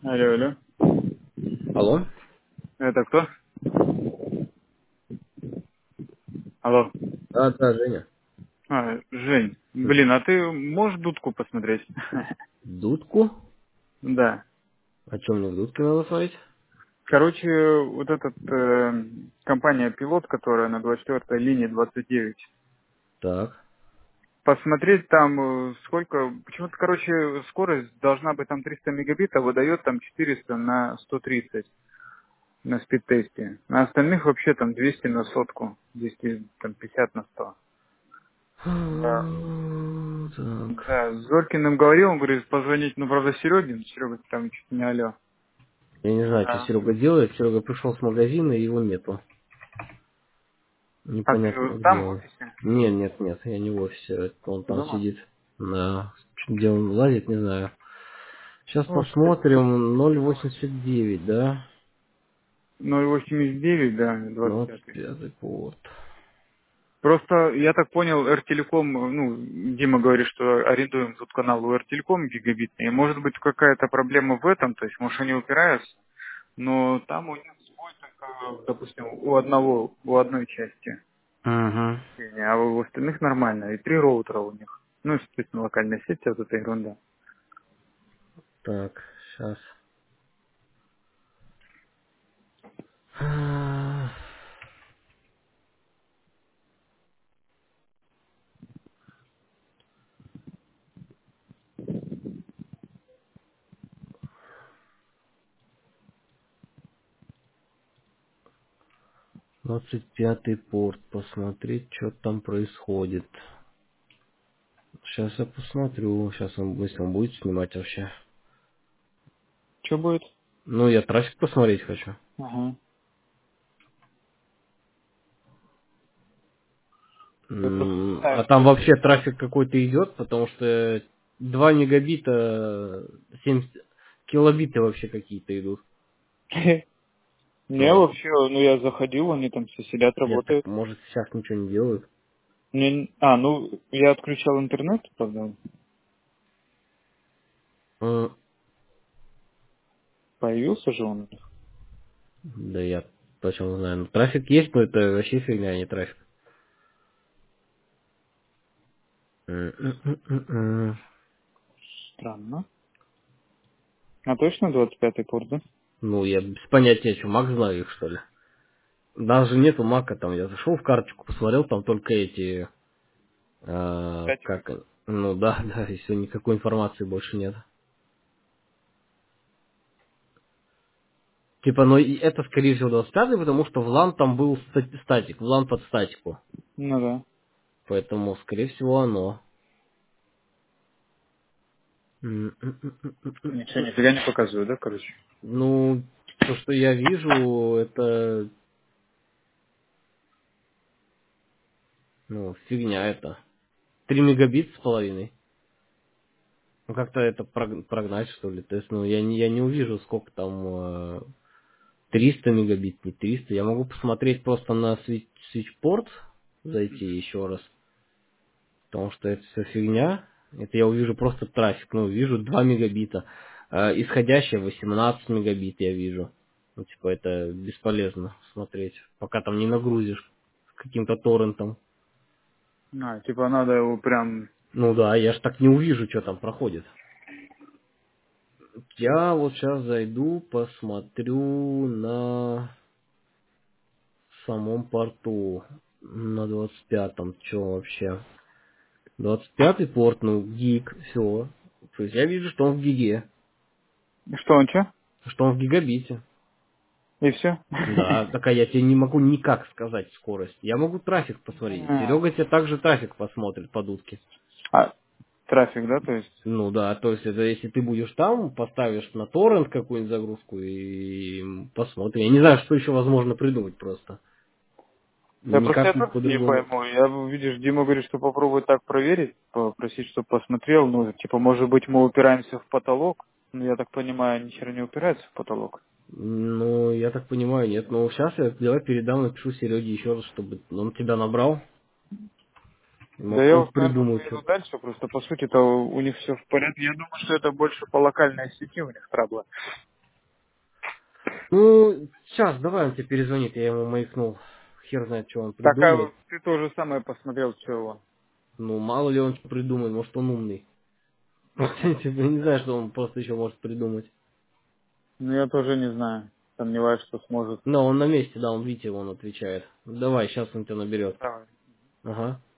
Алло, алло. Алло? Это кто? Алло. Да, да, Женя. Жень. Мгм. Блин, а ты можешь дудку посмотреть? Дудку? Да. О чем мне в дудке надо смотреть? Короче, вот этот компания Пилот, которая на 24-й линии 29. Так. Посмотреть там сколько... Почему-то, короче, скорость должна быть там 300 мегабит, а выдает там 400 на 130 на спид-тесте. На остальных вообще там 200 на сотку. 200, там 50 на 100. Да. Так. Да, с Зорькиным говорил, он говорит, позвонить, ну, правда, Сереге, Серега там чуть не алло. Я не знаю, что Да. Серега делает. Серега пришел с магазина, и его нету. А ты Непонятно, где там в он. офисе? Нет, нет, нет, я не в офисе. Он там Дома? сидит. На... Где он лазит, не знаю. Сейчас Ну, что-то посмотрим. 0,89, да? 0,89, да, 25. 25 порт. Просто, я так понял, Ртелеком, ну, Дима говорит, что арендуем тут канал у Ртелеком гигабитный. И может быть какая-то проблема в этом, то есть, может, они упираются, но там у них свой только, допустим, у одной части. Угу. А у остальных нормально. И 3 роутера у них. Ну, естественно, локальная сеть, вот эта ерунда. Так, сейчас. 25-й порт. Посмотреть, что там происходит. Сейчас я посмотрю. Сейчас он, если он будет снимать вообще. Что будет? Ну, я трафик посмотреть хочу. Ага. Я просто не знаю, А что там это. вообще трафик какой-то идет, потому что 2 мегабита, 70 килобиты вообще какие-то идут. Не, Ну, вообще, ну я заходил, они там все сидят, нет, так работают. может сейчас ничего не делают. Ну, я отключал интернет, правда, М, появился же он у них. Да я почему знаю. Ну, трафик есть, но это вообще фигня, а не трафик. М. Странно. А точно 25-й порт, да? Ну, я без понятия, что, Мак знаю их, что ли. Даже нету Мака там. Я зашел в карточку, посмотрел, там только эти, Статик. как, ну да, да, и все, никакой информации больше нет. Типа, но и это, скорее всего, 25, потому что в LAN там был статик, в LAN под статику. Ну да. Поэтому, скорее всего, оно. Ничего, нифига не показываю, да, короче? Ну, то, что я вижу, это, ну, фигня это. 3 мегабит с половиной. Ну, как-то это прогнать, что ли. То есть, ну, я не увижу, сколько там 300 мегабит, не 300. Я могу посмотреть просто на свитчпорт, зайти еще раз, потому что это все фигня. Это я увижу просто трафик, ну, вижу 2 мегабита. Исходящее 18 мегабит я вижу. Ну, типа, это бесполезно смотреть, пока там не нагрузишь каким-то торрентом. Типа надо его прям... Ну да, я ж так не увижу, что там проходит. Я вот сейчас зайду, посмотрю на самом порту, на 25-м, что вообще. 25-й порт, ну, гиг, все. То есть я вижу, что он в гиге, Что, он что? что он в гигабите. И все? Да, так а я тебе не могу никак сказать скорость. Я могу трафик посмотреть. Серега тебе также трафик посмотрит по дудке. А, трафик, да, то есть? Ну да, то есть это если ты будешь там, поставишь на торрент какую-нибудь загрузку и посмотрим. Я не знаю, что еще возможно придумать просто. Да просто Никак я тоже не по-другому. пойму. Я, видишь, Дима говорит, что попробуй так проверить, попросить, чтобы посмотрел. Ну, типа, может быть, мы упираемся в потолок. Ну, я так понимаю, ни хера не упирается в потолок. Ну, я так понимаю, нет. Но сейчас я давай передам, напишу Сереге еще раз, чтобы он тебя набрал. Да я Он вот, наверное, придумает поеду что-то. дальше, просто по сути-то у них все в порядке. Я думаю, что это больше по локальной сети у них траблы. Ну, сейчас, давай он тебе перезвонит, я ему маякнул. Хер знает, что он Так, а придумает. вот ты тоже самое посмотрел, что его. Ну, мало ли он что придумает, может он умный. Я не знаю, что он просто еще может придумать. Ну, я тоже не знаю. Сомневаюсь, что сможет. Но он на месте, да, он, видите, он отвечает. Давай, сейчас он тебя наберет. Давай. Ага.